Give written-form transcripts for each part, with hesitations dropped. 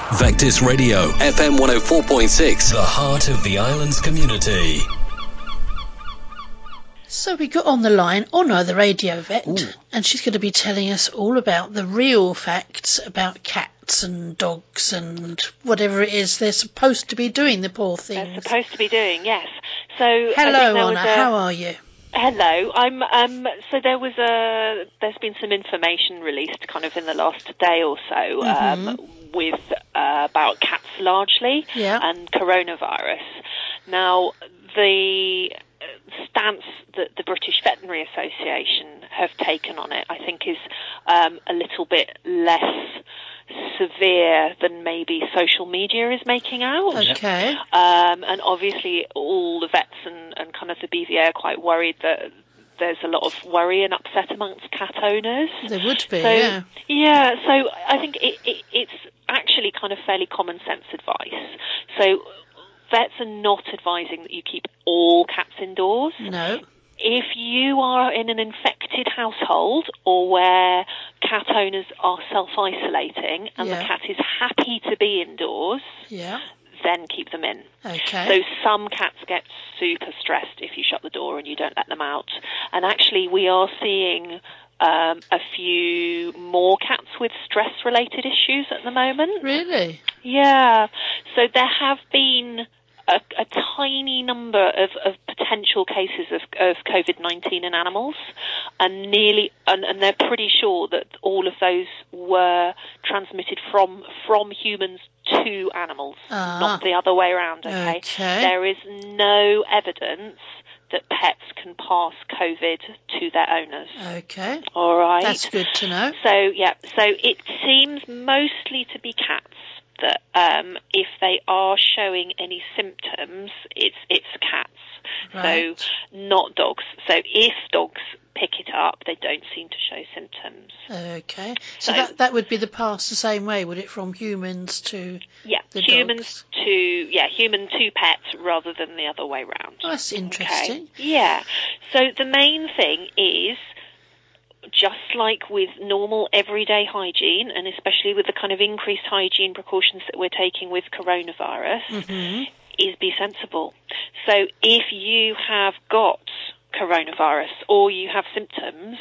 Vectis Radio, FM 104.6, the heart of the island's community. So we got on the line Honor, the radio vet, and she's going to be telling us all about the real facts about cats and dogs and whatever it is they're supposed to be doing, the poor things. They're supposed to be doing, yes. So hello, Honor, how are you? Hello, so there's been some information released kind of in the last day or so with about cats largely and coronavirus. Now, the stance that the British Veterinary Association have taken on it, I think, is a little bit less severe than maybe social media is making out. Okay. And obviously all the vets and kind of the BVA are quite worried that there's a lot of worry and upset amongst cat owners. There would be, so, yeah, so I think it's actually kind of fairly common sense advice. So vets are not advising that you keep all cats indoors. No. If you are in an infected household or where cat owners are self-isolating and the cat is happy to be indoors, then keep them in. Okay. So some cats get super stressed if you shut the door and you don't let them out. And actually we are seeing a few more cats with stress-related issues at the moment. Really? Yeah. So there have been a tiny number of potential cases of COVID-19 in animals, and they're pretty sure that all of those were transmitted from humans to animals, not the other way around. Okay? There is no evidence that pets can pass COVID to their owners. Okay. All right. That's good to know. So it seems mostly to be cats that if they are showing any symptoms, it's cats. Right. So not dogs. So if dogs pick it up, they don't seem to show symptoms. Okay. So that would be the pass the same way, would it, from humans to the humans dogs? Human to pets rather than the other way round. Oh, that's interesting. Okay. Yeah. So the main thing is, just like with normal everyday hygiene, and especially with the kind of increased hygiene precautions that we're taking with coronavirus, is be sensible. So if you have got coronavirus or you have symptoms,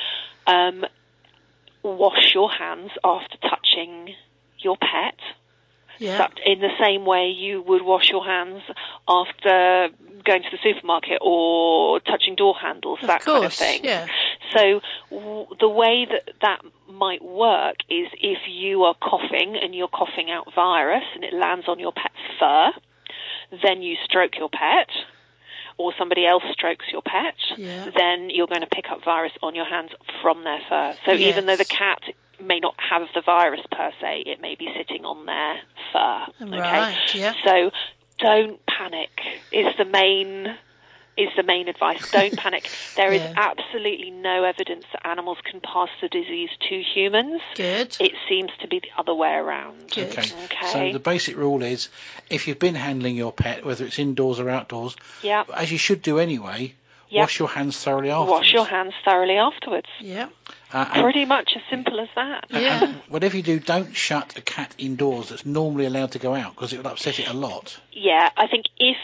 wash your hands after touching your pet. In the same way you would wash your hands after going to the supermarket or touching door handles, kind of thing. Yeah. So the way that might work is if you are coughing and you're coughing out virus and it lands on your pet's fur, then you stroke your pet, or somebody else strokes your pet, then you're going to pick up virus on your hands from their fur. So even though the cat may not have the virus per se, it may be sitting on their fur. Okay? Right, yeah. So don't panic is the main advice. Don't panic. There is absolutely no evidence that animals can pass the disease to humans. Good. It seems to be the other way around. Good. Okay. So the basic rule is, if you've been handling your pet, whether it's indoors or outdoors, as you should do anyway, wash your hands thoroughly afterwards. Wash your hands thoroughly afterwards. Yeah. Pretty much as simple as that. And whatever you do, don't shut a cat indoors that's normally allowed to go out, because it would upset it a lot. Yeah, I think if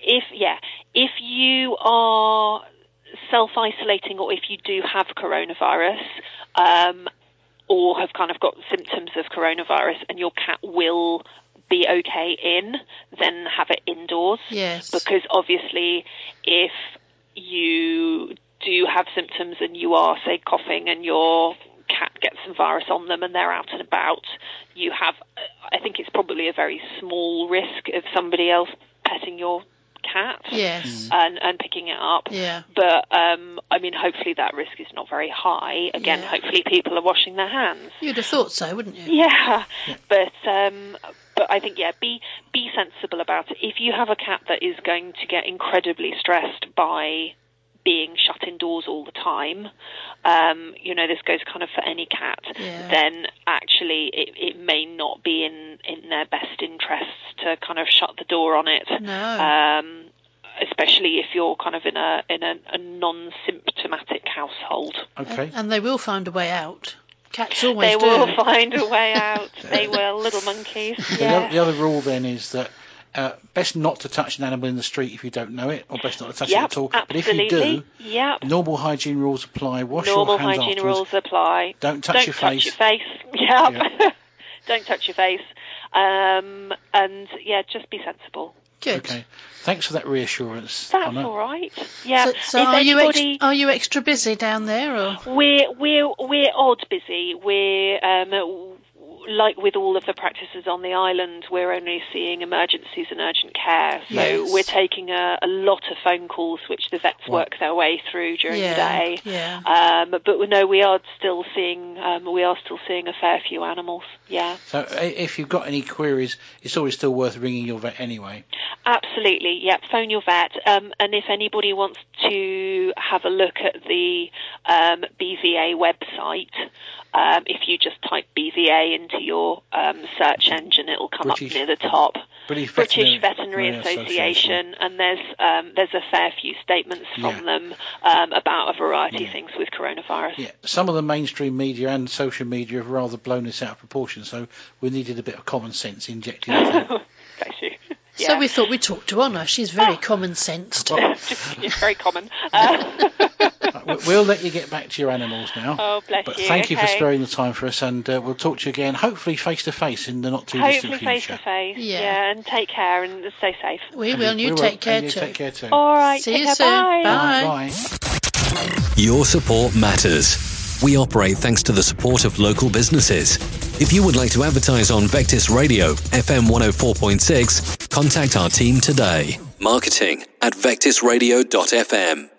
you are self-isolating, or if you do have coronavirus, or have kind of got symptoms of coronavirus, and your cat will be okay then have it indoors. Yes. Because obviously, if you do have symptoms and you are, say, coughing and your cat gets some virus on them and they're out and about, you have, I think it's probably a very small risk of somebody else petting your cat and picking it up. Yeah. But, I mean, hopefully that risk is not very high. Again, hopefully people are washing their hands. You'd have thought so, wouldn't you? Yeah. But I think, be sensible about it. If you have a cat that is going to get incredibly stressed by being shut indoors all the time, this goes kind of for any cat, then actually it may not be in their best interests to kind of shut the door on it. No. Especially if you're kind of in a non-symptomatic household. Okay. And they will find a way out. Cats always do. They will find a way out. They will, little monkeys. Yeah. The other rule then is that best not to touch an animal in the street if you don't know it, or best not to touch it at all. Absolutely. But if you do, normal hygiene rules apply. Wash your hands afterwards. Normal hygiene rules apply. Don't touch your face. Yeah. Don't touch your face. And just be sensible. Good. Okay. Thanks for that reassurance. That's Anna. all right. Yeah. So are you extra busy down there, or we're odd busy. We're like with all of the practices on the island, we're only seeing emergencies and urgent care. So we're taking a lot of phone calls, which the vets work their way through during the day. Yeah. But no, we are still seeing a fair few animals. Yeah. So if you've got any queries, it's always still worth ringing your vet anyway. Absolutely. Yep. Phone your vet. And if anybody wants to have a look at the BVA website, if you just type BVA into your search engine, it'll come up near the top. British Veterinary Association, and there's a fair few statements from them about a variety of things with coronavirus. Yeah, some of the mainstream media and social media have rather blown this out of proportion, so we needed a bit of common sense injected into it. Bless you. Yeah. So we thought we'd talk to Honor. She's very common-sensed. It's very common. We'll let you get back to your animals now. Oh, bless you. But thank you for sparing the time for us, and we'll talk to you again, hopefully face-to-face in the not-too-distant future. Hopefully face-to-face, and take care and stay safe. We will, and you take care too. Take care too. All right, see you soon. Bye. Bye. Your support matters. We operate thanks to the support of local businesses. If you would like to advertise on Vectis Radio, FM 104.6, contact our team today. Marketing@vectisradio.fm.